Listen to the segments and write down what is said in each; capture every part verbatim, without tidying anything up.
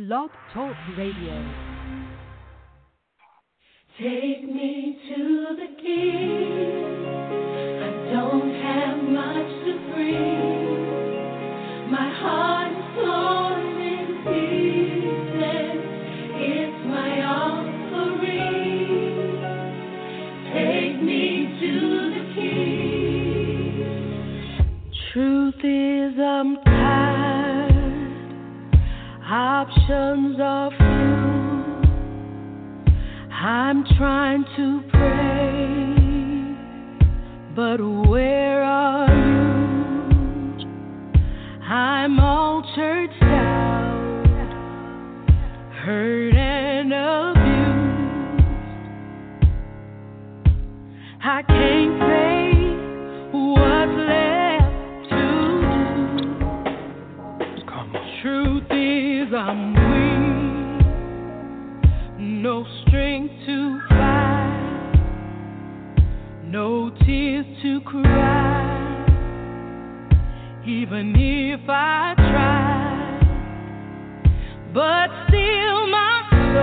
Blog Talk Radio. Take me to the King. I don't have much to bring. My heart is torn in pieces. It's my offering. Take me to the King. Truth is, I'm tired. Options are few. I'm trying to pray, but where are you? I'm all churched out, hurt and abused. I can't say what's left to do. Come on. Truth is, I'm weak, no strength to fight, no tears to cry, even if I try, but still my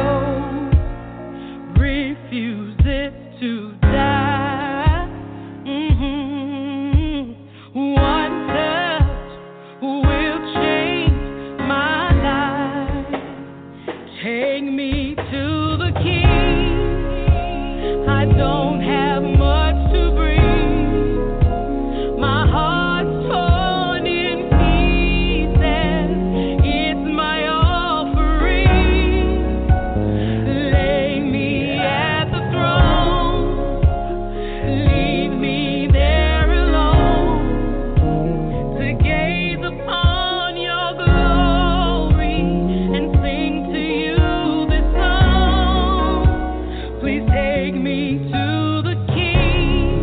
soul refuses to die. Mm-hmm. One touch will change my life. Take me to the King. I don't have much to bring. My heart's torn in pieces. It's my offering. Lay me at the throne. Leave me there alone to gaze upon your glory and sing to you this song. Please take me to the King.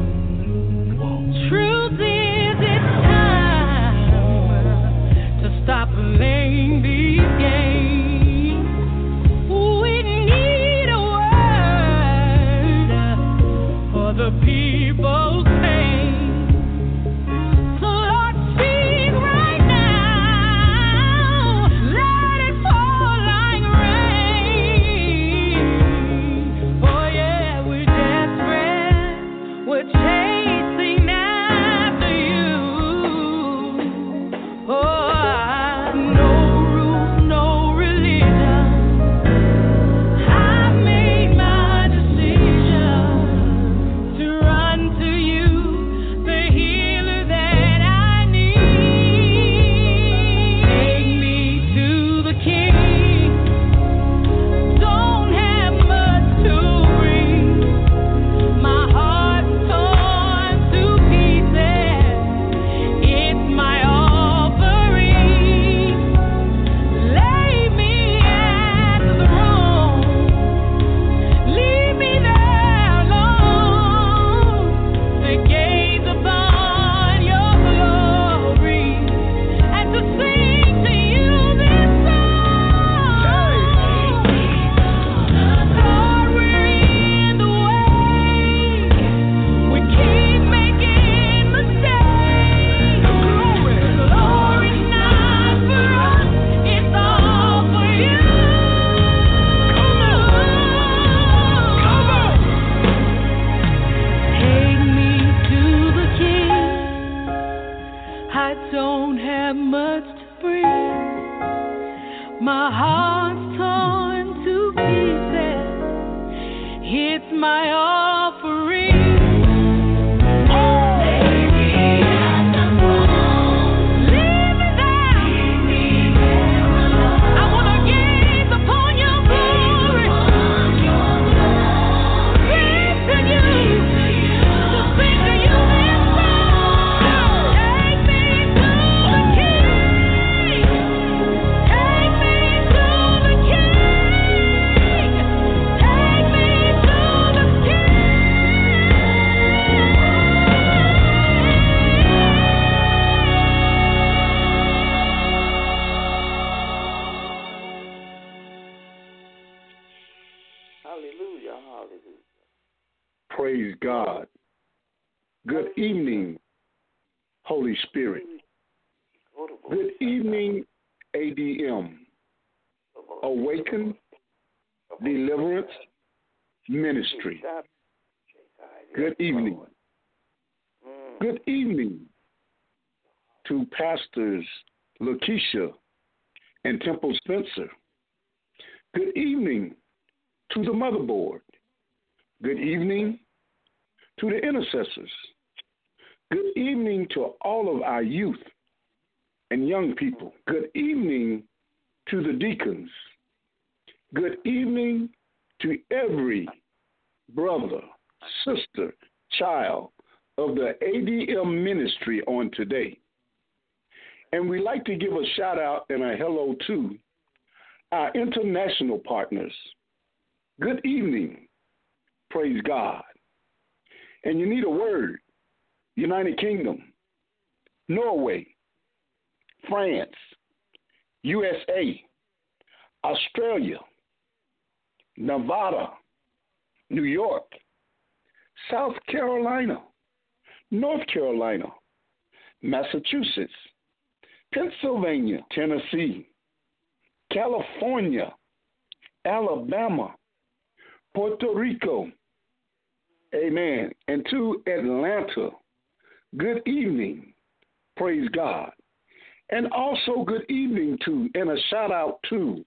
Truth is, it's time to stop playing these games. We need a word for the people's pain. So Lord, speak right now. Let it fall like rain. Oh yeah, we're desperate. We're chasing after you. Oh, no rules, no religion. I've made my decision to run to you, the healer that I need. Take me to the King. Don't have much to bring. My heart's torn to pieces. It's my offering. Lay me at the throne. Leave me there alone to gaze upon your glory and to sing to you this song. Lord, we're in the way. We keep making mistakes. Glory's not for us, it's all for you. Come on. Take me to the King. I don't have much to bring. My heart's torn to pieces. It's my offering. Leave me there. I want to gaze upon your glory. Sing to you. To sing to you this song. Take me to the King. Take me to the King. Take me to the Hallelujah, hallelujah. Praise God. Good evening, Holy Spirit. Good evening, A D M. Awaken Deliverance Ministry. Good evening. Good evening to Pastors Lakeisha and Temple Spencer. Good evening to the motherboard. Good evening to the intercessors. Good evening to all of our youth and young people. Good evening to the deacons. Good evening to every brother, sister, child of the A D M ministry on today. And we'd like to give a shout out and a hello to our international partners. Good evening. Praise God. And you need a word. United Kingdom, Norway, France, U S A, Australia, Nevada, New York, South Carolina, North Carolina, Massachusetts, Pennsylvania, Tennessee, California, Alabama, Puerto Rico, amen, and to Atlanta, good evening, praise God. And also good evening to, and a shout out to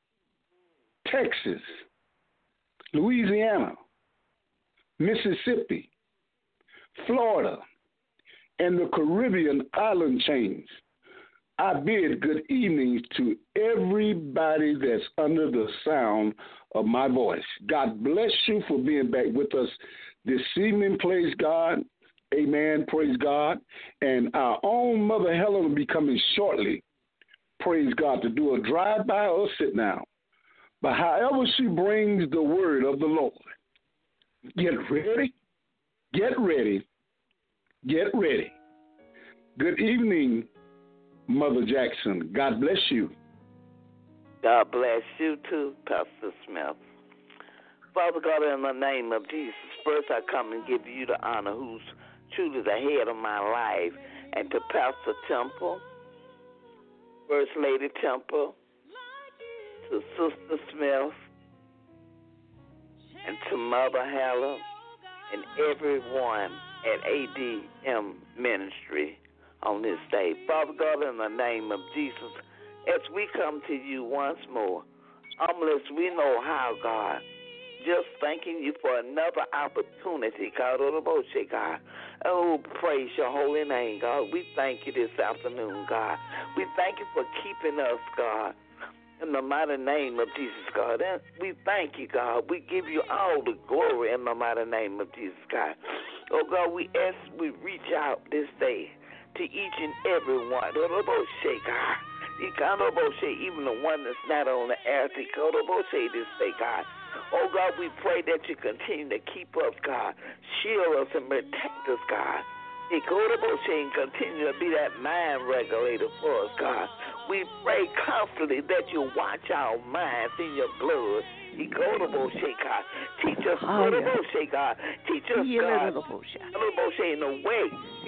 Texas, Louisiana, Mississippi, Florida, and the Caribbean island chains. I bid good evening to everybody that's under the sound of my voice. God bless you for being back with us this evening, praise God. Amen, praise God. And our own Mother Helen will be coming shortly, praise God, to do a drive-by or sit down. But however she brings the word of the Lord, get ready, get ready, get ready. Good evening, Mother Jackson. God bless you. God bless you too, Pastor Smith. Father God, in the name of Jesus, first I come and give you the honor who's truly the head of my life, and to Pastor Temple, First Lady Temple, to Sister Smith, and to Mother Helen, and everyone at A D M Ministry on this day. Father God, in the name of Jesus, as we come to you once more, humble as we know how, God, just thanking you for another opportunity, God, God. Oh, praise your holy name, God. We thank you this afternoon, God. We thank you for keeping us, God, in the mighty name of Jesus, God. And we thank you, God. We give you all the glory in the mighty name of Jesus, God. Oh, God, we ask, we reach out this day to each and every one. God. Even the one that's not on the air, this day, God. Oh, God, we pray that you continue to keep us, God. Shield us and protect us, God. And continue to be that mind regulator for us, God. We pray constantly that you watch our minds in your blood. Teach us, Teach us, God. Teach us, God, in the way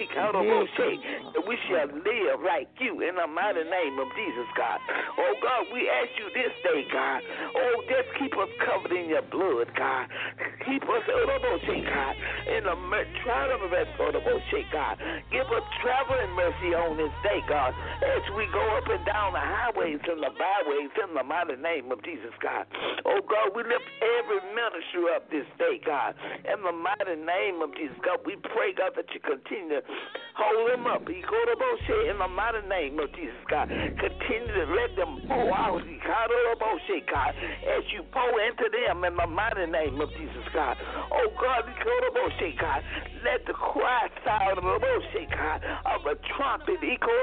that we shall live like you in the mighty name of Jesus, God. Oh, God, we ask you this day, God. Oh, just keep us covered in your blood, God. Keep us, God, in the trial of the God. Give us traveling mercy on this day, God, as we go up and down the highways and the byways in the mighty name of Jesus, God. Oh, God, we lift every ministry up this day, God. In the mighty name of Jesus, God, we pray, God, that you continue to hold them up. In the mighty name of Jesus, God. Continue to let them pour out, God, as you pour into them in the mighty name of Jesus, God. Oh, God, God, let the cry sound of a trumpet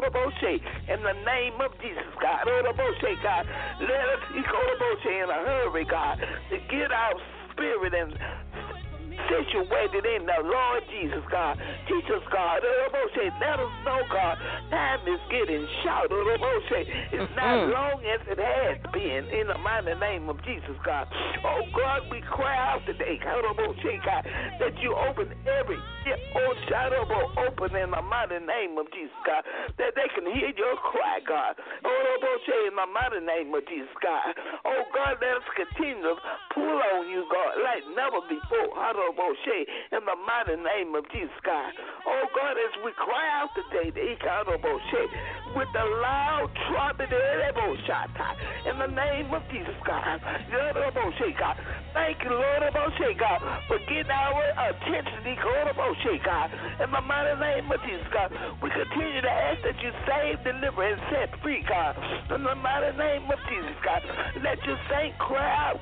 in the name of Jesus, God. God, let us in a hurry, God, to get our spirit and situated in the Lord Jesus, God. Teach us, God. Let us know, God, time is getting short. It's not long as it has been in the mighty name of Jesus, God. Oh, God, we cry out today, God, that you open every shadow open in the mighty name of Jesus, God, that they can hear your cry, God. In the mighty name of Jesus, God. Oh, God, let us continue to pull on you, God, like never before. In the mighty name of Jesus, God. Oh, God, as we cry out today, with the loud trumpet, in the name of Jesus, God. God. Thank you, Lord, God, for getting our attention, God. In the mighty name of Jesus, God. We continue to ask that you save, deliver, and set free, God. In the mighty name of Jesus, God. Let your saint cry out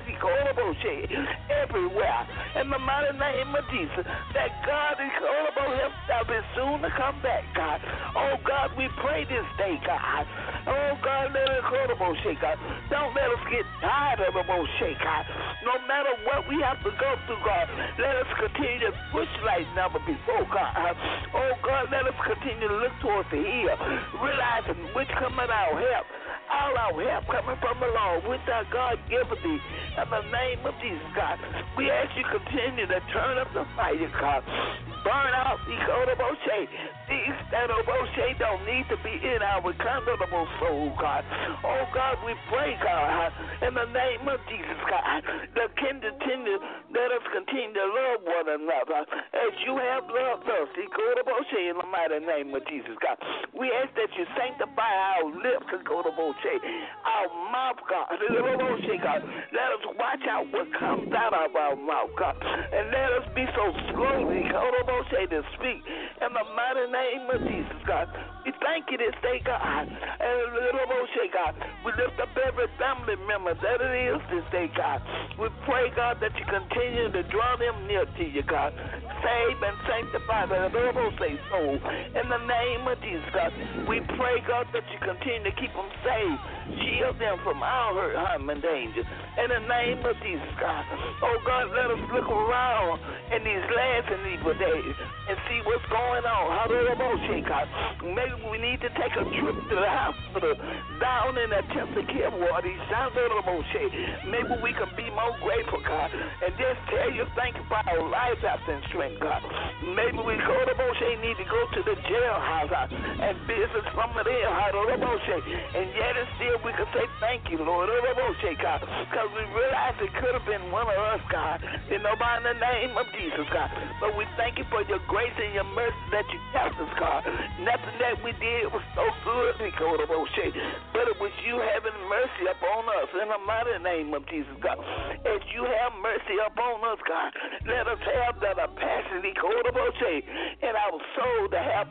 everywhere. In the mighty name of Jesus, that God is himself is soon to come back, God. Oh, God, we pray this day, God. Oh, God, let us go to God. Don't let us get tired of the God. No matter what we have to go through, God, let us continue to push like never before, God. Oh, God, let us continue to look towards the hill, realizing which coming our help. All our help coming from the Lord, which our God given thee. In the name of Jesus, God, we ask you continue to turn up the fire, God. Burn out the Kodaboshe. These that Oboshe don't need to be in our condemnable soul, God. Oh, God, we pray, God, in the name of Jesus, God, that can continue, let us continue to love one another as you have loved us. The Kodaboshe, in the mighty name of Jesus, God. We ask that you sanctify our lips, the Kodaboshe. Our mouth, God. God. Let us watch out what comes out of our mouth, God. And let us be so slowly, to speak in the mighty name of Jesus, God. We thank you this day, God. And God, we lift up every family member that it is this day, God. We pray, God, that you continue to draw them near to you, God. Save and sanctify the soul. In the name of Jesus, God. We pray, God, that you continue to keep them safe. Shield them from all hurt, harm, and danger. In the name of Jesus, God. Oh, God, let us look around in these last and evil days and see what's going on. How do God? Maybe we need to take a trip to the hospital down in intensive care ward. Maybe we can be more grateful, God, and just tell you thank you for our life after strength, God. Maybe we go to Moshe, need to go to the jailhouse and business from there, and yet and still we can say thank you, Lord, God, because we realize it could have been one of us, God, in nobody in the name of Jesus, God. But we thank you for your grace and your mercy that you kept us, God. Nothing that we did was so good, but it was you having mercy upon us in the mighty name of Jesus, God. As you have mercy upon us, God, let us have that capacity in our soul to have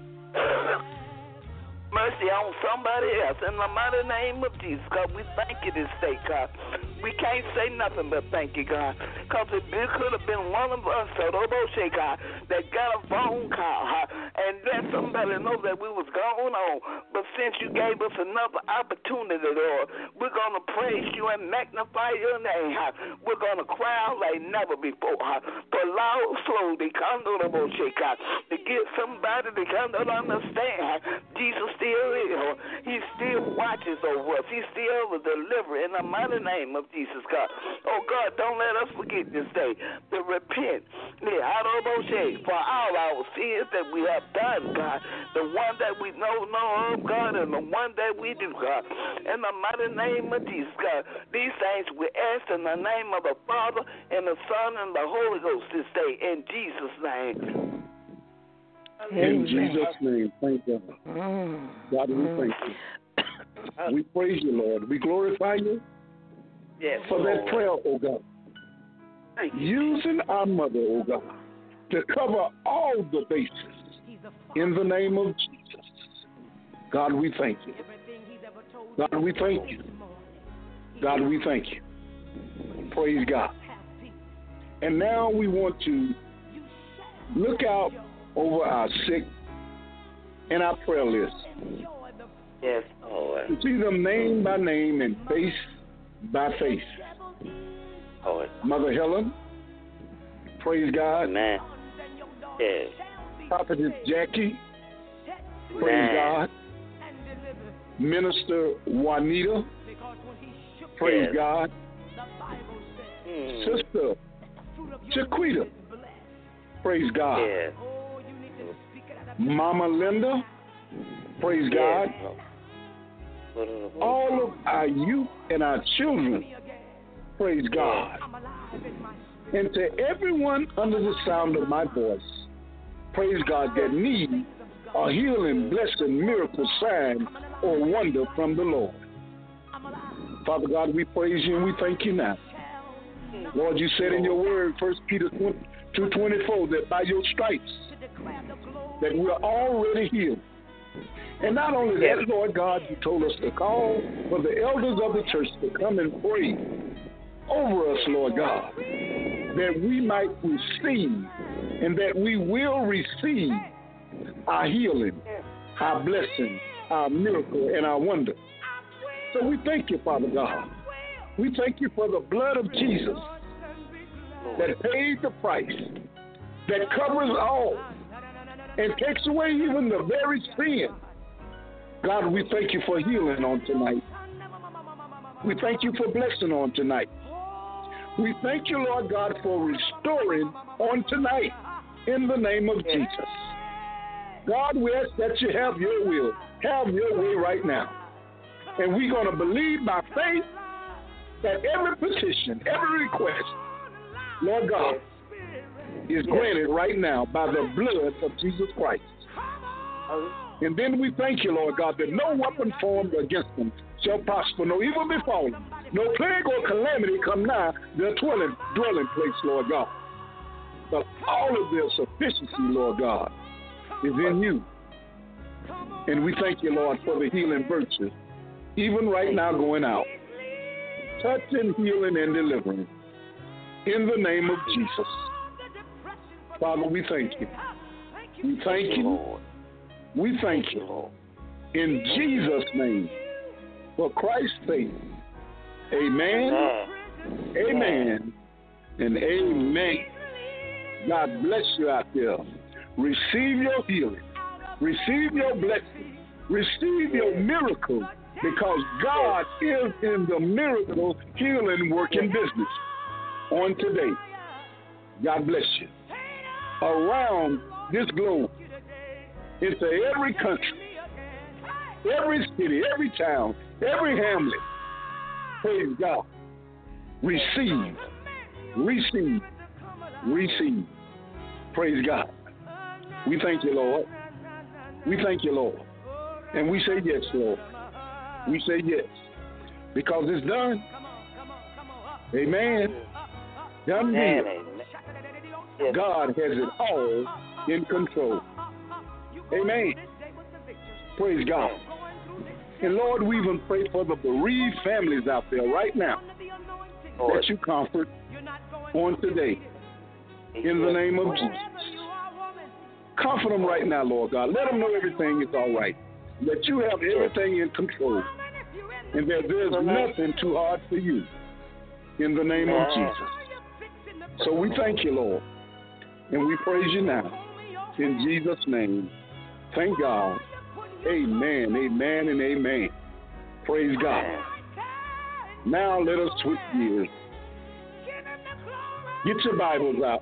mercy on somebody else in the mighty name of Jesus, God. We thank you this day, God. We can't say nothing but thank you, God, because it could have been one of us, God, that got a phone call and let somebody know that we was going on. But since you gave us another opportunity, Lord, we're going to praise you and magnify your name. We're going to cry out like never before. For loud, slow, they come to the God, to get somebody to come to understand Jesus still is. He still watches over us. He still will deliver in the mighty name of Jesus, God. Oh, God, don't let us forget this day to repent for all our sins that we have done, God. The one that we know, know of, God, and the one that we do, God. In the mighty name of Jesus, God. These things we ask in the name of the Father and the Son and the Holy Ghost this day. In Jesus' name. In Jesus' name, thank you. God, we thank you. We praise you, Lord. We glorify you yes, for Lord. that prayer, oh God. Thank you. Using our mother, oh God, to cover all the bases in the name of Jesus. God, we thank you. God, we thank you. God, we thank you. Praise God. And now we want to look out over our sick and our prayer list. Yes, Lord. To see them name by name and face by face. Lord. Mother Helen, praise God. Amen. Yes. Prophetess Jackie, praise Amen. God. Minister Juanita, praise Yes. God. Mm. Sister Chiquita, praise God. Yes. Mama Linda, praise Yes. God. All of our youth and our children, Praise God. And to everyone under the sound of my voice, praise God, that need a healing, blessing, miracle, sign, or wonder from the Lord. Father God, we praise you and we thank you now. Lord, you said in your word, First Peter two twenty-four, that by your stripes, that we are already healed. And not only that, Lord God, you told us to call for the elders of the church to come and pray over us, Lord God, that we might receive and that we will receive our healing, our blessing, our miracle, and our wonder. So we thank you, Father God. We thank you for the blood of Jesus that paid the price, that covers all, and takes away even the very sin. God, we thank you for healing on tonight. We thank you for blessing on tonight. We thank you, Lord God, for restoring on tonight in the name of Jesus. God, we ask that you have your will, have your way right now. And we're going to believe by faith that every petition, every request, Lord God, is granted right now by the blood of Jesus Christ. And then we thank you, Lord God, that no weapon formed against them shall prosper, no evil befall them, no plague or calamity come nigh their dwelling, dwelling place, Lord God. But all of their sufficiency, Lord God, is in you. And we thank you, Lord, for the healing virtue, even right now going out, touching, healing, and delivering. In the name of Jesus. Father, we thank you. We thank you. We thank you, Lord. In Jesus' name, for Christ's sake. Amen. Amen. And amen. God bless you out there. Receive your healing. Receive your blessing. Receive your miracle, because God is in the miracle healing working business on today. God bless you. Around this globe, into every country, every city, every town, every hamlet, praise God. Receive, receive, receive. Praise God. We thank you, Lord. We thank you, Lord. And we say yes, Lord. We say yes. Because it's done. Amen. Done deal. God has it all in control. Amen. Praise God. And Lord, we even pray for the bereaved families out there right now, that you comfort on today. In the name of Jesus. Comfort them right now, Lord God. Let them know everything is all right. That you have everything in control. And that there's nothing too hard for you. In the name of Jesus. So we thank you, Lord. And we praise you now. In Jesus' name. Thank God. Amen, amen, and amen. Praise God. Now let us switch gears. Get your Bibles out.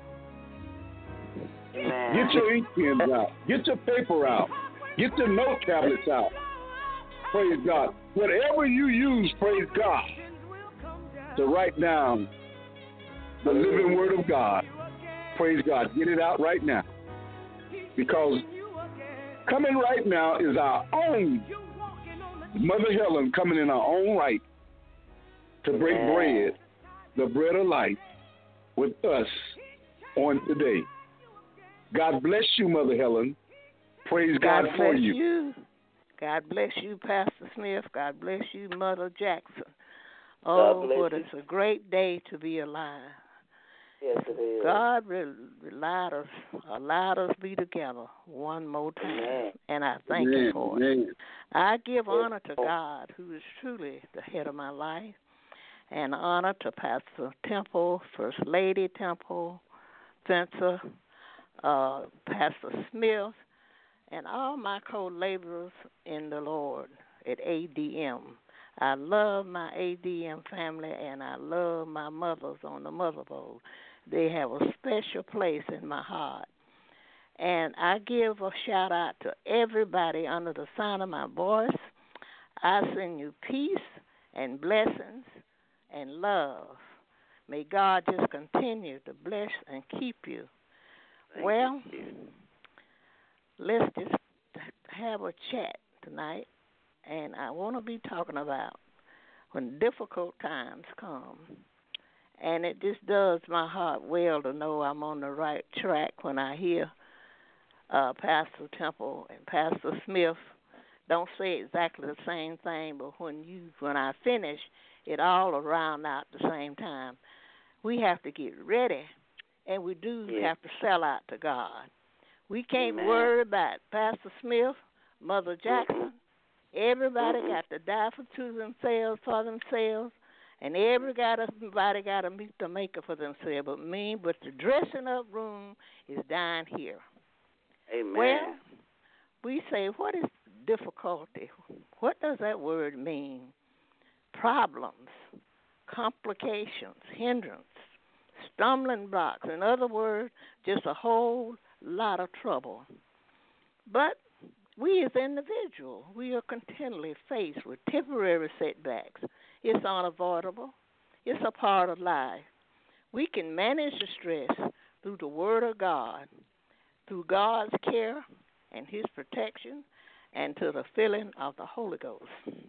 Get your ink pens out. Get your paper out. Get your note tablets out. Praise God. Whatever you use, praise God, to write down the living word of God. Praise God. Get it out right now. Because coming right now is our own Mother Helen coming in our own right to break bread, the bread of life, with us on today. God bless you, Mother Helen. Praise God, God for bless you. you. God bless you, Pastor Smith. God bless you, Mother Jackson. Oh, but it's a great day to be alive. Yes, it is. God re- allowed us, allowed us to be together one more time, Amen. and I thank Amen. you for Amen. it. I give honor to God, who is truly the head of my life, and honor to Pastor Temple, First Lady Temple, Spencer, uh, Pastor Smith, and all my co-laborers in the Lord at A D M. I love my A D M family, and I love my mothers on the Mother Bowl. They have a special place in my heart. And I give a shout-out to everybody under the sound of my voice. I send you peace and blessings and love. May God just continue to bless and keep you. Thank well, you. let's just have a chat tonight, and I want to be talking about when difficult times come. And it just does my heart well to know I'm on the right track when I hear uh, Pastor Temple and Pastor Smith don't say exactly the same thing, but when you when I finish, it all around out at the same time. We have to get ready, and we do Yeah. have to sell out to God. We can't Amen. worry about Pastor Smith, Mother Jackson. Everybody Mhm. got to die for to themselves, for themselves, and everybody got to meet the maker for themselves. But me, but the dressing up room is down here. Amen. Well, we say, what is difficulty? What does that word mean? Problems, complications, hindrance, stumbling blocks. In other words, just a whole lot of trouble. But we as individuals, we are continually faced with temporary setbacks. It's unavoidable. It's a part of life. We can manage the stress through the Word of God, through God's care and His protection, and to the filling of the Holy Ghost.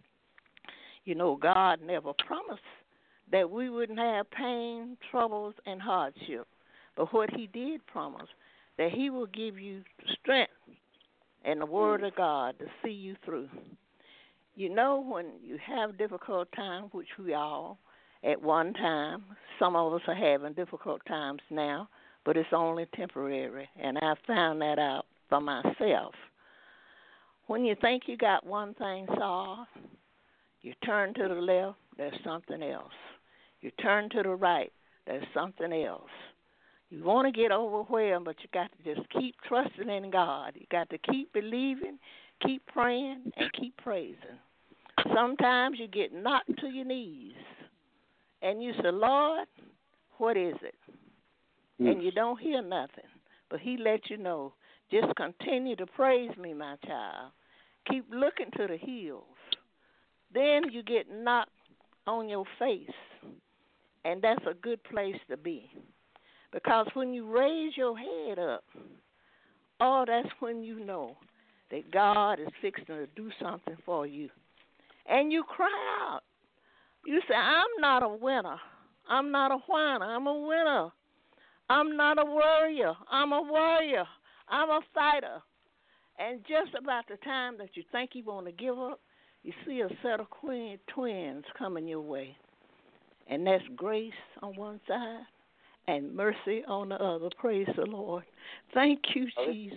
You know, God never promised that we wouldn't have pain, troubles, and hardship. But what He did promise, that He will give you strength and the Word of God to see you through. You know, when you have difficult times, which we all, at one time, some of us are having difficult times now, but it's only temporary, and I found that out for myself. When you think you got one thing solved, you turn to the left, there's something else. You turn to the right, there's something else. You want to get overwhelmed, but you got to just keep trusting in God. You got to keep believing, keep praying, and keep praising. Sometimes you get knocked to your knees, and you say, Lord, what is it? Mm. And you don't hear nothing, but He let you know, just continue to praise me, my child. Keep looking to the hills. Then you get knocked on your face, and that's a good place to be. Because when you raise your head up, oh, that's when you know that God is fixing to do something for you. And you cry out. You say, I'm not a winner. I'm not a whiner. I'm a winner. I'm not a warrior. I'm a warrior. I'm a fighter. And just about the time that you think you want to give up, you see a set of queen twins coming your way. And that's grace on one side and mercy on the other. Praise the Lord. Thank you, Jesus.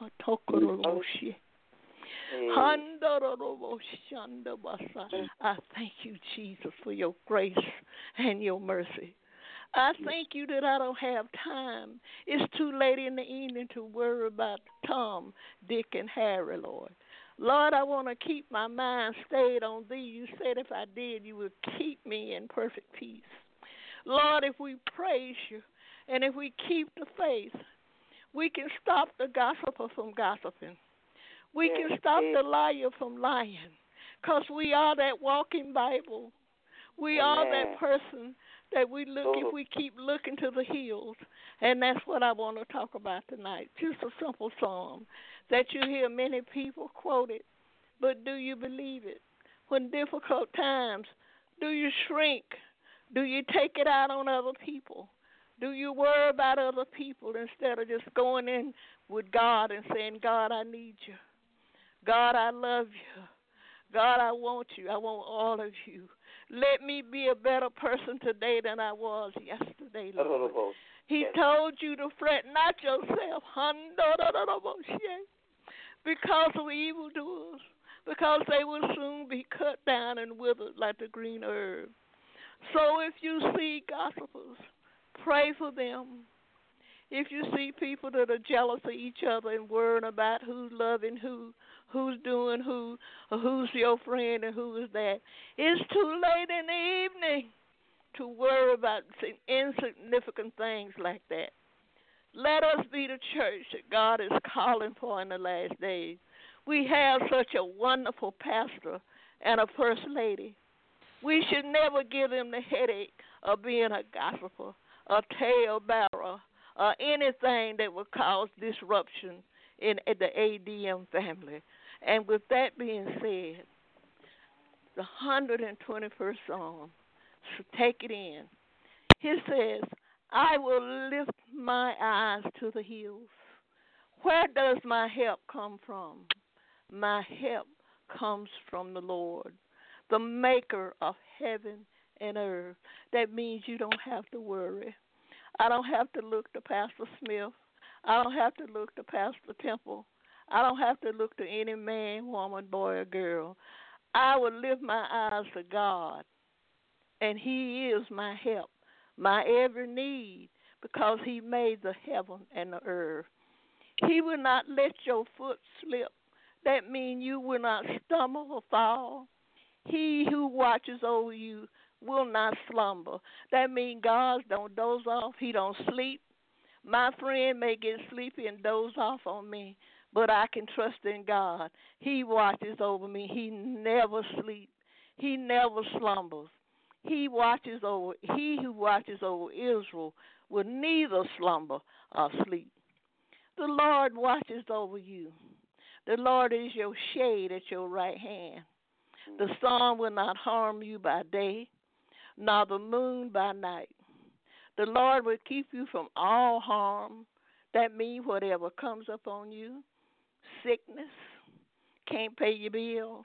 I thank you, Jesus, for your grace and your mercy. I thank you that I don't have time. It's too late in the evening to worry about Tom, Dick, and Harry, Lord. Lord, I want to keep my mind stayed on thee. You said if I did, you would keep me in perfect peace. Lord, if we praise you and if we keep the faith, we can stop the gossiper from gossiping. We can stop the liar from lying, because we are that walking Bible. We are that person that we look, if we keep looking to the hills. And that's what I want to talk about tonight. Just a simple psalm that you hear many people quoted, but do you believe it? When difficult times, do you shrink? Do you take it out on other people? Do you worry about other people instead of just going in with God and saying, God, I need you. God, I love you. God, I want you. I want all of you. Let me be a better person today than I was yesterday, Lord. He told you to fret not yourself because of evildoers, because they will soon be cut down and withered like the green herb. So if you see gossipers, pray for them. If you see people that are jealous of each other and worrying about who's loving who, who's doing who, or who's your friend and who is that, it's too late in the evening to worry about insignificant things like that. Let us be the church that God is calling for in the last days. We have such a wonderful pastor and a first lady We should never give them the headache of being a gossiper, a talebearer, or anything that would cause disruption in the A D M family. And with that being said, the one hundred twenty-first Psalm, so take it in. He says, I will lift my eyes to the hills. Where does my help come from? My help comes from the Lord, the maker of heaven and earth. That means you don't have to worry. I don't have to look to Pastor Smith. I don't have to look to Pastor Temple. I don't have to look to any man, woman, boy, or girl. I will lift my eyes to God, and He is my help, my every need, because He made the heaven and the earth. He will not let your foot slip. That means you will not stumble or fall. He who watches over you will not slumber. That means God don't doze off. He don't sleep. My friend may get sleepy and doze off on me, but I can trust in God. He watches over me. He never sleeps. He never slumbers. He watches over. He who watches over Israel will neither slumber or sleep. The Lord watches over you. The Lord is your shade at your right hand. The sun will not harm you by day, nor the moon by night. The Lord will keep you from all harm. That means whatever comes upon you, sickness, can't pay your bills,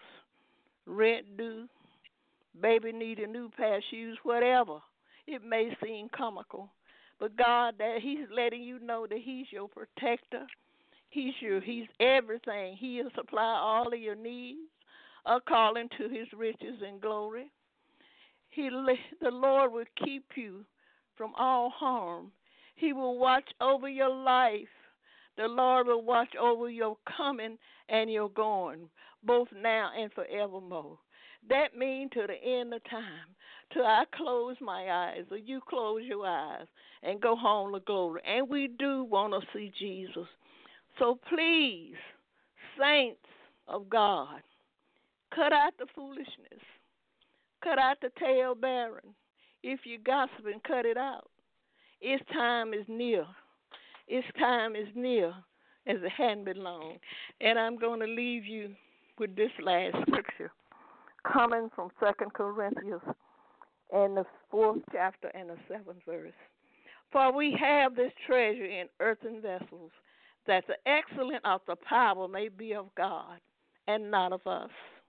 rent due, baby need a new pair of shoes, whatever. It may seem comical, but God, that He's letting you know that He's your protector. He's your, He's everything. He'll supply all of your needs according to His riches and glory. He, the Lord will keep you from all harm. He will watch over your life. The Lord will watch over your coming and your going, both now and forevermore. That means to the end of time, till I close my eyes or you close your eyes and go home to glory. And we do want to see Jesus. So please, saints of God, cut out the foolishness. Cut out the tale bearing. If you're gossiping, cut it out. Its time is near. Its time is near as it hadn't been long. And I'm going to leave you with this last scripture coming from Second Corinthians and the fourth chapter and the seventh verse. For we have this treasure in earthen vessels, that the excellence of the power may be of God and not of us.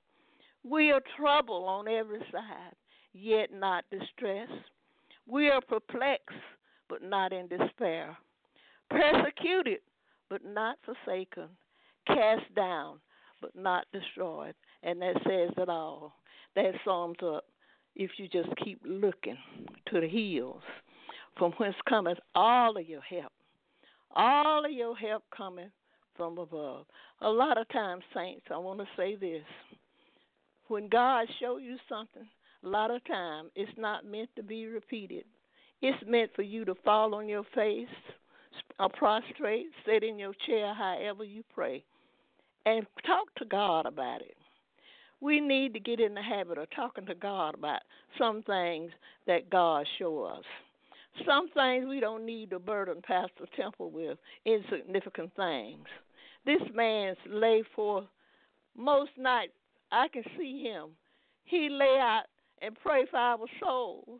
We are troubled on every side, yet not distressed. We are perplexed, but not in despair. Persecuted, but not forsaken. Cast down, but not destroyed. And that says it all. That sums up if you just keep looking to the hills, from whence cometh all of your help. All of your help coming from above. A lot of times, saints, I want to say this. When God shows you something, a lot of time it's not meant to be repeated. It's meant for you to fall on your face, or prostrate, sit in your chair, however you pray, and talk to God about it. We need to get in the habit of talking to God about some things that God shows us. Some things we don't need to burden Pastor Temple with, insignificant things. This man's lay forth most nights. I can see him. He lay out and pray for our souls.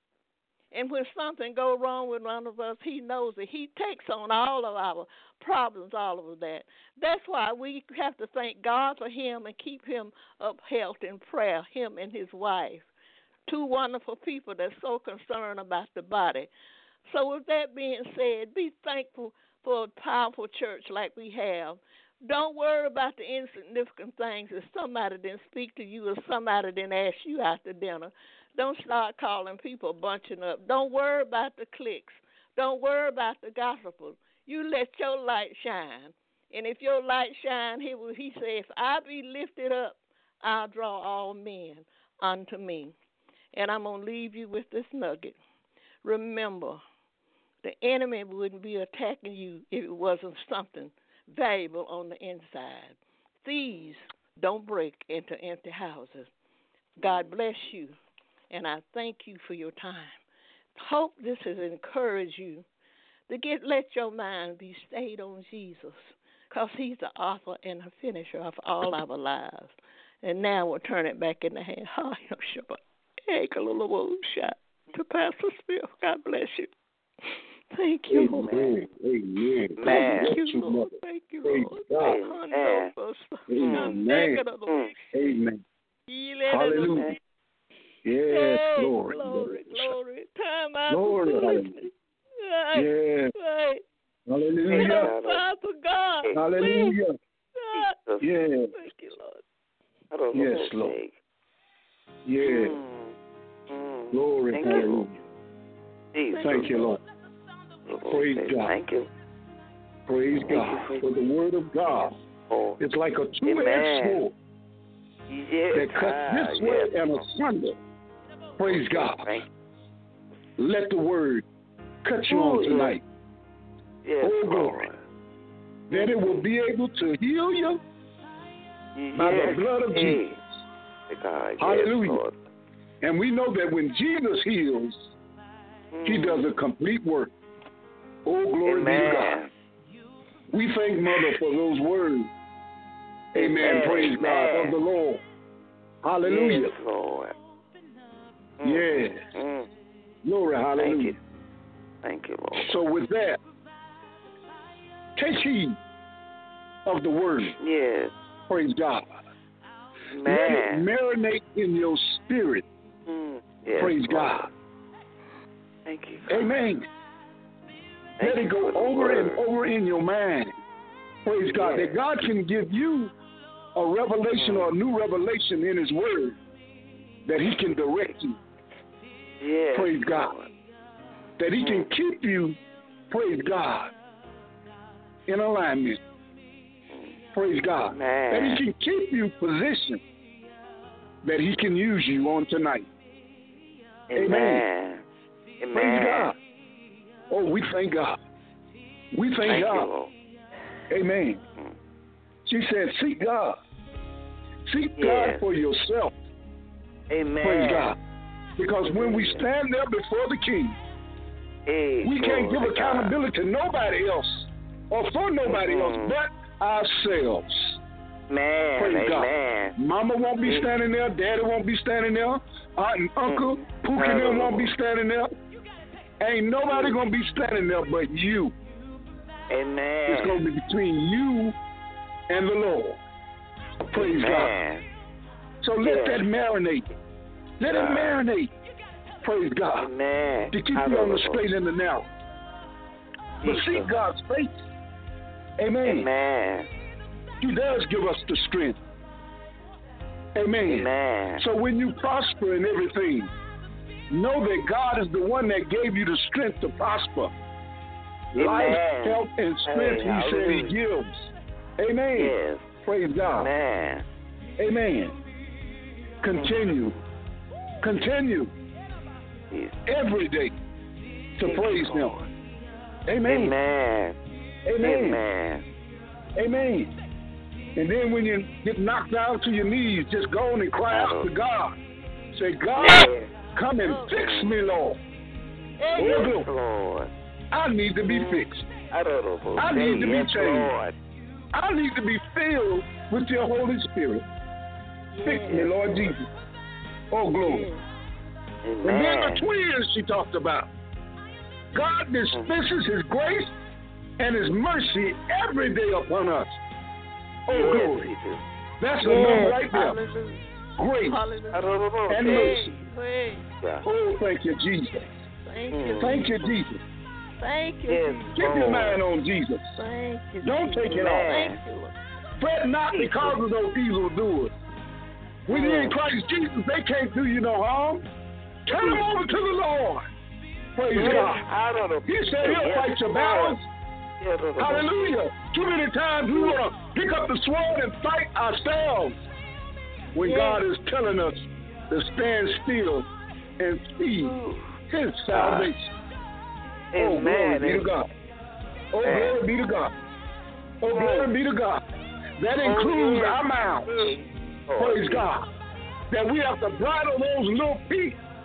And when something goes wrong with one of us, he knows it. He takes on all of our problems, all of that. That's why we have to thank God for him and keep him upheld in prayer, him and his wife. Two wonderful people that's so concerned about the body. So with that being said, be thankful for a powerful church like we have. Don't worry about the insignificant things if somebody didn't speak to you or somebody didn't ask you out to dinner. Don't start calling people bunching up. Don't worry about the cliques. Don't worry about the gossipers. You let your light shine. And if your light shine, he, will, he said, if I be lifted up, I'll draw all men unto me. And I'm going to leave you with this nugget. Remember, the enemy wouldn't be attacking you if it wasn't something valuable on the inside. Thieves don't break into empty houses. God bless you. And I thank you for your time. Hope this has encouraged you to get let your mind be stayed on Jesus, because he's the author and the finisher of all our lives. And now we'll turn it back in the hand. To Pastor Smith. God bless you. Thank you, Lord. Amen. Amen. Thank you, you, Lord. Mother. Thank you, Praise Lord. God. Amen. Amen. Hallelujah. Yes, Oh, Lord. Glory, glory. Time out Glory, for hallelujah. foolishness. Yes. Right. Hallelujah. Time for God. Hallelujah. Ah, Yes. Thank you, Lord. I don't know Yes, what to Lord. say. Yes. Mm, mm. Glory. Thank Hallelujah. you. Jesus. Thank you, Lord. Praise Okay, God. Thank you. Praise Thank you God. for- For the word of God Oh, is like a two-edged Amen. sword yes. that cuts ah, this way yes. and asunder. Praise God. Thank Let the word cut you Ooh, on yes. tonight. Yes, Oh, Lord. glory. That it will be able to heal you by yes. the blood of hey. Jesus. God, Hallelujah. Yes, Lord. And we know that when Jesus heals, he Mm. does a complete work. Oh, glory be to Amen. God. We thank Mother for those words. Amen. Amen. Praise God Amen. of the Lord. Hallelujah. Yes, Lord. Mm. Yes. Mm. Glory. Thank Hallelujah. you. Thank you, Lord. So with that, take heed of the word. Yes. Praise God. Man. Let it marinate in your spirit. Mm. Yes, Praise Lord. God. Thank you. God. Amen. Thank Let it you go for the over and word. over in your mind. Praise God. Yes. That God can give you a revelation Mm. or a new revelation in his word that he can direct you. Yes, Praise God. Lord. That he can Mm. keep you, praise God, in alignment. Praise God. Man. That he can keep you positioned. That he can use you on tonight. Amen. Amen. Amen. Praise God. Oh, we thank God. We thank, Thank God. you, Lord. Amen. Mm. She said, seek God. Seek Yes. God for yourself. Amen. Praise God. Because when we stand there before the King, Hey, we can't give glory to God. accountability to nobody else or for nobody Mhm. else but ourselves. Man, Praise amen. God. Mama won't be Mm. standing there. Daddy won't be standing there. Aunt and uncle, Mm. Pookie and them won't be Oh. standing there. Ain't nobody going to be standing there but you. Amen. It's going to be between you and the Lord. Praise God. Amen. So let Yes. that marinate. Let it God. marinate. Praise God. Amen. To keep you on the straight and the narrow. But Jesus. seek God's face. Amen. Amen. He does give us the strength. Amen. Amen. So when you prosper in everything, know that God is the one that gave you the strength to prosper. Life, Amen. health, and strength, Hey, he said he gives. Amen. Yes. Praise God. Amen. Amen. Continue. Continue Jesus. every day to Thank praise you, him. Lord. Amen. Amen. Amen. Amen. Amen. And then when you get knocked down to your knees, just go on and cry out to God. Say, God, Yes. come and fix me, Lord. Oh, Yes, glory. Lord. I need to be Mm. fixed. I don't know. I need to be yes, changed. Lord. I need to be filled with your Holy Spirit. Fix me, Lord Jesus. Oh, glory. And then Amen. the twins she talked about. God dispenses his grace and his mercy every day upon us. Oh, Yes, glory. Jesus. That's Yes. enough right there. Hallelujah. Grace Hallelujah. I don't know. and Hey. mercy. Hey, Yeah. Oh, thank you, Jesus. thank Mm. you. Thank you, Jesus. Thank you. Yes, Jesus. Keep your Lord. mind on Jesus. Thank you. Don't Jesus. take it off. Thank you, Lord. Fret not because of those evildoers. When you're in Christ Jesus, they can't do you no harm. Turn them over to the Lord. Praise Yes, God. I don't know. He said he'll Yes, fight your Lord. battles. Yes, Lord. Hallelujah. Too many times we want to pick up the sword and fight ourselves when Yes. God is telling us to stand still and see Ooh. his salvation. Oh, glory Amen. be to God. Oh, Amen. glory be to God. Oh, glory be to God. That includes our mouths. Oh, Praise yes. God. That we have to bridle those little feet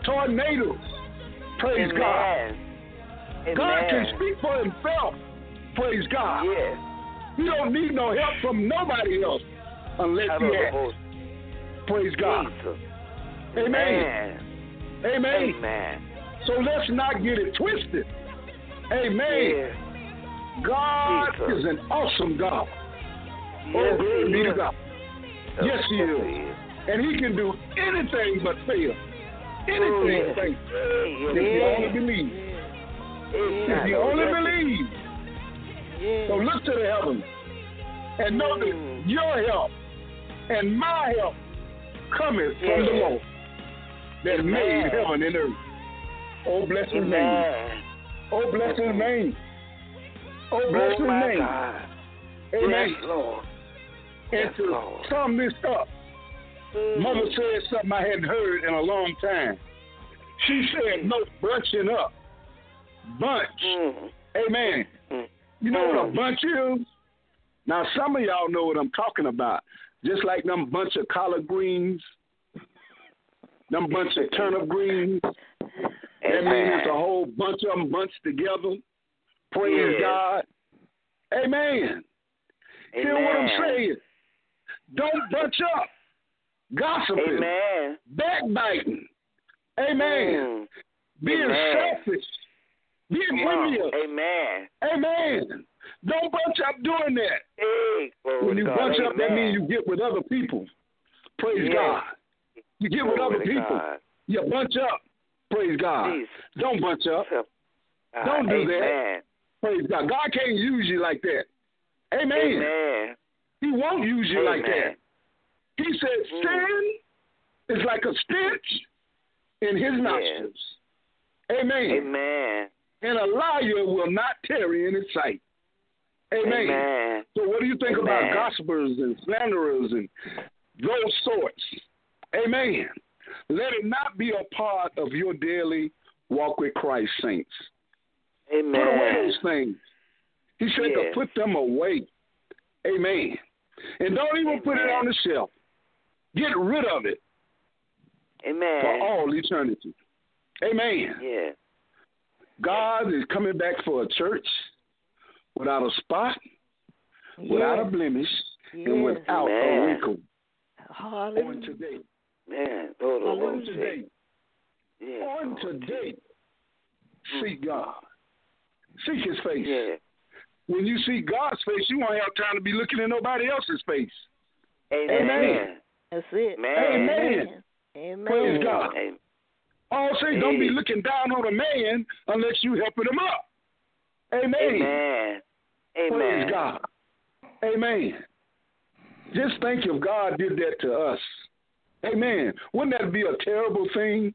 tornadoes. Praise Amen. God. Amen. God can speak for himself. Praise God. Yes. You don't need no help from nobody else unless I he don't has. know. Praise God. Jesus. Amen. Amen. Amen. So let's not get it twisted. Amen. Yes. God Jesus. is an awesome God. Yes, Oh, glory he be to is. God. Yes, he Yes, is. he is. And he can do anything but fail. Anything yes. but fail. Yes, If you yes. only believe. Yes. If you only Yes. believe. Yeah. So look to the heavens and know that Mm. your help and my help cometh from Yes. the Lord that Amen. made heaven and earth. Oh, bless his name. Amen. Oh, bless his name. Oh, bless Oh, his my name. God. Amen. Yes, Lord. And Yes, to Lord. sum this up, Mm. Mother said something I hadn't heard in a long time. She said, no bunching up. Bunch. Mm. Amen. Mm. You know what a Mm. bunch is? Now, some of y'all know what I'm talking about. Just like them bunch of collard greens, them bunch of turnip greens. That means it's a whole bunch of them bunched together. Praise Yes. God. Amen. Hear what I'm Amen. saying? Don't bunch up. Gossiping. Amen. Backbiting. Amen. Mm. Being Amen. selfish. Being Come on. envious. Amen. Amen. Don't bunch up doing that. Hey, glory When you to God. bunch up, that Amen. means you get with other people. Praise Yes. God. You get with Glory other to people. God. You bunch up. Praise God. Jesus. Don't bunch up. God. Don't do that. Amen. Praise God. God can't use you like that. Amen. Amen. He won't use you like that. Amen. He said Mm. sin is like a stench in his nostrils. Amen. Amen. And a liar will not tarry in his sight. Amen. Amen. So what do you think Amen. about gossipers and slanderers and those sorts? Amen. Let it not be a part of your daily walk with Christ, saints. Amen. Put away those things. He said to Yes. put them away. Amen. And don't even put it Amen. on the shelf. Get rid of it Amen. for all eternity. Amen. Yeah. God is coming back for a church without a spot, without a Yes. blemish, Yes. and without a Amen. wrinkle. Hallelujah. On today. Man. Lord, Lord, On Lord, today. Yes, On Lord. today. Seek God. Seek his face. Yeah. When you see God's face, you won't have time to be looking at nobody else's face. Amen. Amen. That's it. Man. Amen. Amen. Praise God. Amen. All say, don't be Hey. looking down on a man unless you helping him up. Amen. Amen. Praise Amen. God. Amen. Just think if God did that to us. Amen. Wouldn't that be a terrible thing?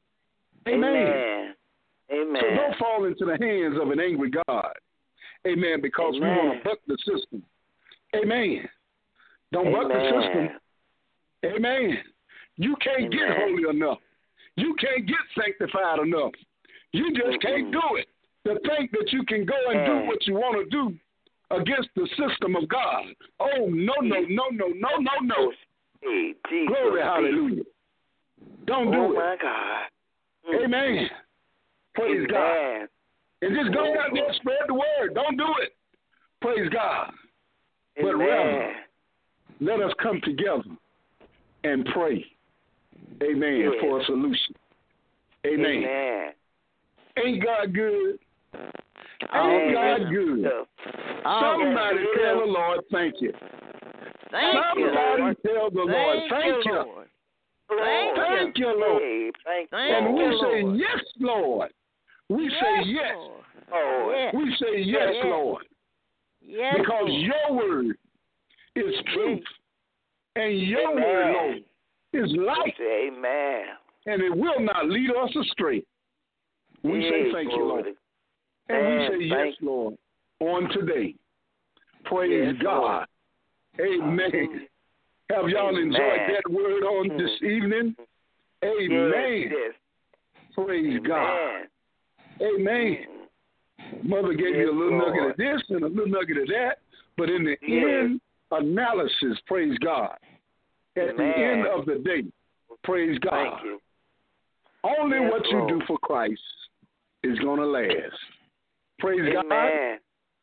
Amen. Amen. Amen. So don't fall into the hands of an angry God. Amen. Because we Amen. want to buck the system. Amen. Don't buck the Amen. system. Amen. You can't get Amen. holy enough. You can't get sanctified enough. You just can't Mm-mm. do it. To think that you can go and Yeah. do what you want to do against the system of God. Oh, no, no, no, no, no, no, no. Hey, Jesus. Glory, hallelujah. Don't do Oh, it. my God. Mm. Amen. Praise God. Amen. And just go out there and spread the word. Don't do it. Praise God. But rather, Amen. let us come together and pray. Amen. Yes. For a solution. Amen. Amen. Ain't God good? Oh, Ain't yes. God good? Oh, Somebody yes. tell the Lord thank you. Thank you, Somebody Lord. tell the Lord Thank, thank you, you. Lord. Lord. Thank you. Thank you, Lord. Hey, thank you. Thank And we you, say, Lord. yes, Lord. We say yes. Lord. Lord. Yes. We say yes, Yes. Lord. Yes, Because Lord. your word is truth. And your Amen. word, Lord, is light. Amen. And it will not lead us astray. We say Hey, thank you, glory. Lord. And we say yes, Thank- Lord, on today. Praise Yes, God. Amen. Have y'all Amen. enjoyed that word on this evening? Amen. Yes, yes. Praise God. Amen. Amen. Mother gave Yes, you a little Lord. nugget of this and a little nugget of that, but in the Yes. end analysis, praise God. At Amen. the end of the day, praise God. Thank you. Only Yes, what you Lord. do for Christ is going to last. Praise God. Amen.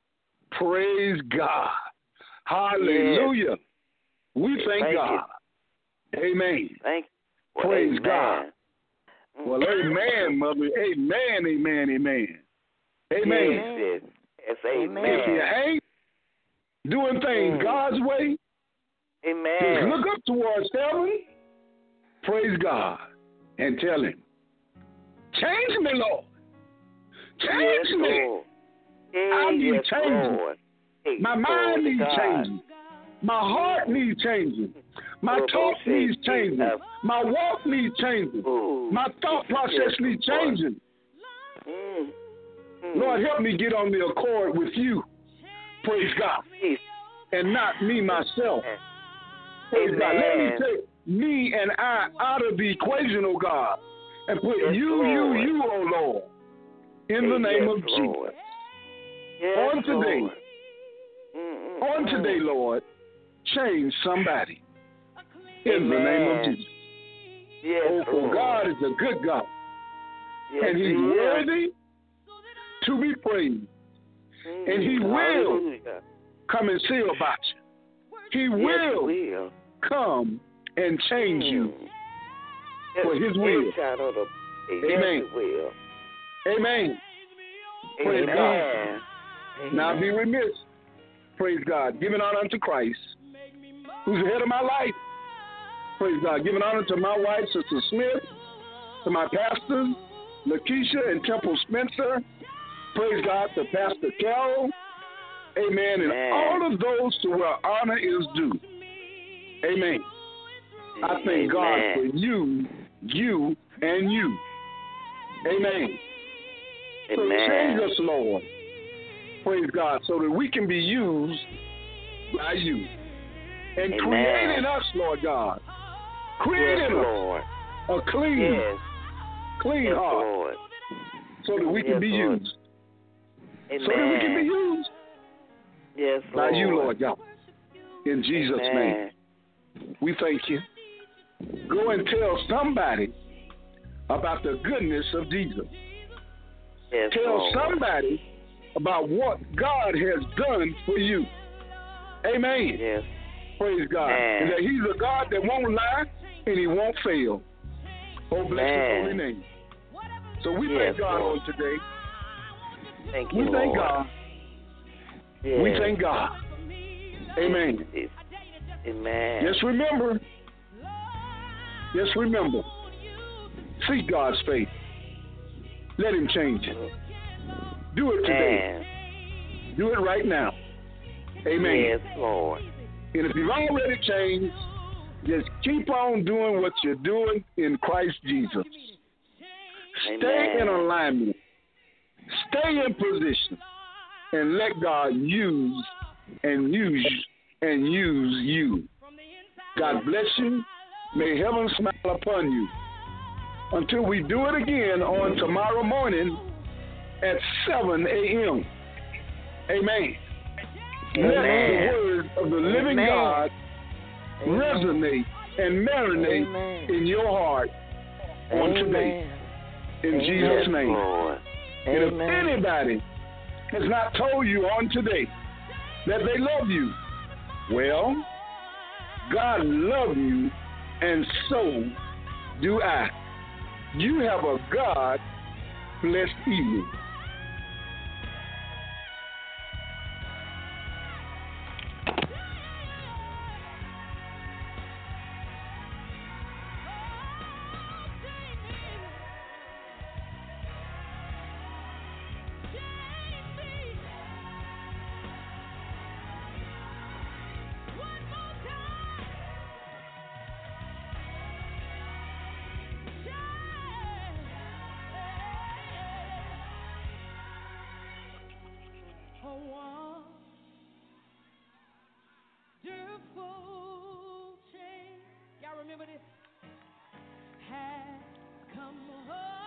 Praise God. Hallelujah. We thank, Thank God. Amen. Thank you. Praise Amen. God. Well, amen, mother. Amen, amen, amen. Amen. Yes, yes, amen. If you ain't doing things Mm. God's way, Amen. just look up towards heaven, praise God, and tell him, change me, Lord. Change Yes, me. Lord. I need Yes, changing. Lord. Hey, My glory mind to needs God. changing. My heart needs changing. My Oh, talk say needs changing. Jesus. My walk needs changing. Ooh. My thought process Yes, needs Lord. changing. Mm. Mm. Lord, help me get on the accord with you. Praise God. Please. And not me, myself. Praise Amen. God. Let me take me and I out of the equation, oh God, and put Yes, you, Lord. you, you, oh Lord, in the name yes, of Jesus. Lord. Yes, On today, Lord. Mm-mm. on today, Lord, change somebody in the name of Amen. Jesus. Yes, Oh, for Lord. God is a good God, Yes, and He's He is. worthy to be praised. Mm. and He will Hallelujah. come and see about you. He Yes, will He will. come and change you Mm. for His will. Yes, child of the- Yes, Amen. He will. Amen. Praise Amen. Amen. Now be remiss, praise God, giving honor unto Christ, who's the head of my life. Praise God, giving honor to my wife, Sister Smith, to my pastors, Lakeisha and Temple Spencer. Praise God, to Pastor Carol. Amen. And Amen. all of those to where honor is due. Amen. I thank God Amen. for you, you, and you. Amen. So Amen. change us, Lord. Praise God, so that we can be used by you. And Amen. create in us, Lord God. Create Yes, in us Lord. a clean, Yes. clean Yes, heart, Lord. so that we can Yes, be Lord. used. Amen. So that we can be used Yes, by Lord. you, Lord God. In Jesus' Amen. name, we thank you. Go and tell somebody about the goodness of Jesus. Yes, Tell Lord. somebody about what God has done for you. Amen. Yes. Praise God. Amen. And that He's a God that won't lie and He won't fail. Oh, bless Amen. His holy name. So we Yes, thank God Lord. on today. Thank you, We thank Lord. God. Yes. We thank God. Amen. Yes. Amen. Just remember, just remember, seek God's faith. Let Him change it. Do it today. Amen. Do it right now. Amen. Yes, Lord. And if you've already changed, just keep on doing what you're doing in Christ Jesus. Stay Amen. in alignment. Stay in position. And let God use and use and use you. God bless you. May heaven smile upon you. Until we do it again on tomorrow morning at seven a.m. Amen. Let the Amen. word of the living Amen. God Amen. resonate and marinate Amen. in your heart on today. Amen. In Amen. Jesus' Yes, name. Lord. And if Amen. anybody has not told you on today that they love you, well, God loves you, and so do I. You have a God-blessed evening. Wonderful change. Y'all remember this? Has come over.